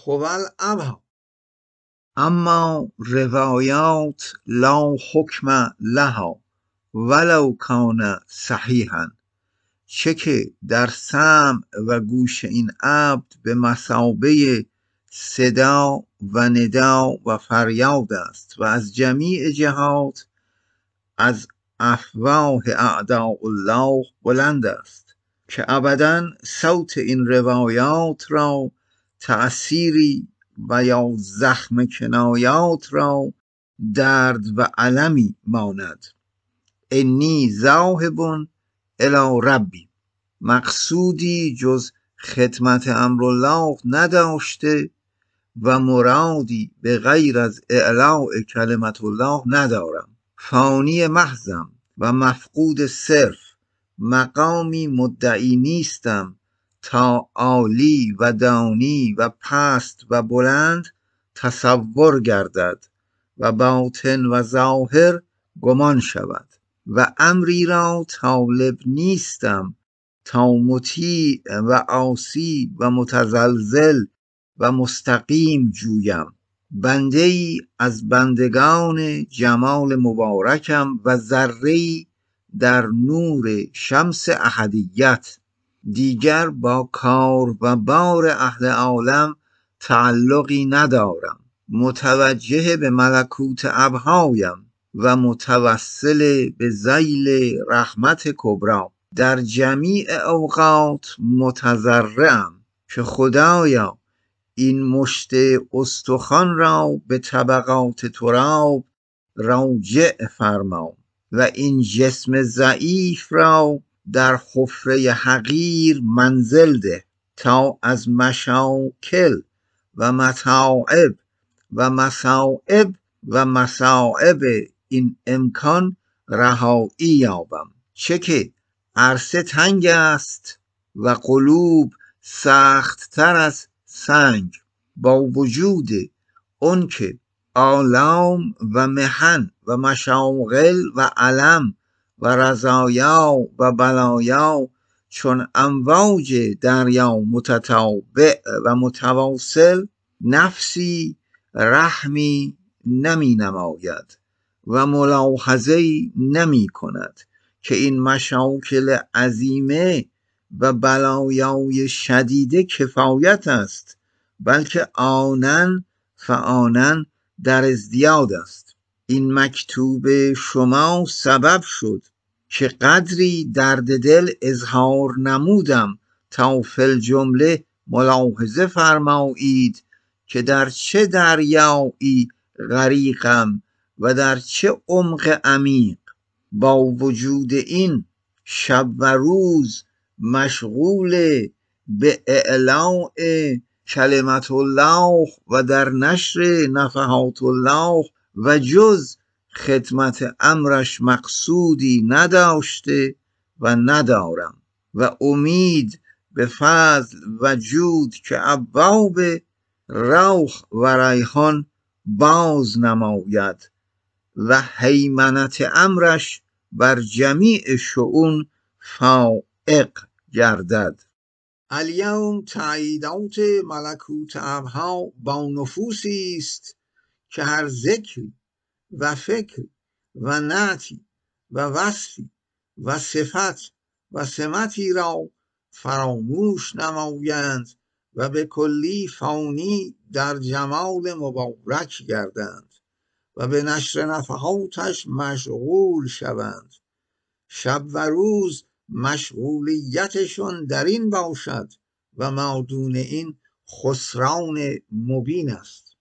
هو الابهی. اما روایات لا حکم لها ولو کان صحیحا، چه که در سمع و گوش این عبد به مثابه صدا و ندا و فریاد است و از جمیع جهات از افواه اعداء الله بلند است، که ابدا صوت این روایات را تأثیری و یا زخم کنایات را درد و المی ماند. انی ذاهب الی ربی، مقصودی جز خدمت امرالله نداشته و مرادی به غیر از اعلاء کلمت الله ندارم. فانی محضم و مفقود صرف، مقامی مدعی نیستم تا عالی و دانی و پست و بلند تصور گردد و باطن و ظاهر گمان شود، و امری را طالب نیستم تا مطیع و عاصی و متزلزل و مستقیم جویم. بنده ای از بندگان جمال مبارکم و ذره‌ای در نور شمس احدیت، دیگر با کار و بار اهل عالم تعلقی ندارم. متوجه به ملکوت ابهایم و متوسل به ذیل رحمت کبری. در جمیع اوقات متضرعم که خدایا این مشت استخوان را به طبقات تراب راجع فرما و این جسم ضعیف را در حفره حقیر منزل ده، تا از مشاکل و متاعب و مصائب این امکان رهایی یابم. چه که عرصه تنگ است و قلوب سخت تر از سنگ، با وجود اون که آلام و محن و مشاغل و علم و رضایا و بلایا چون امواج دریا متتابع و متواصل، نفسی رحمی نمی نماید و ملاحظه‌ای نمی کند که این مشاکل عظیمه و بلایای شدیده کفایت است، بلکه آنن فآنن در ازدیاد است. این مکتوب شما سبب شد که قدری درد دل اظهار نمودم تا فی الجمله ملاحظه فرمایید که در چه دریایی غریقم و در چه عمق عمیق. با وجود این شب و روز مشغول به اعلاء کلمت الله و در نشر نفحات الله و جز خدمت امرش مقصودی نداشته و ندارم، و امید به فضل و جود که ابواب روح و ریحان باز نماید و هیمنت امرش بر جمیع شؤون فائق گردد. الیوم تأییدات ملکوت ابها با نفوسی است که هر ذکری و فکری و نعتی و وصفی و صفت و سمتی را فراموش نمایند و به کلی فانی در جمال مبارک گردند و به نشر نفحاتش مشغول شوند. شب و روز مشغولیتشون در این باشد و ما دون این خسران مبین است.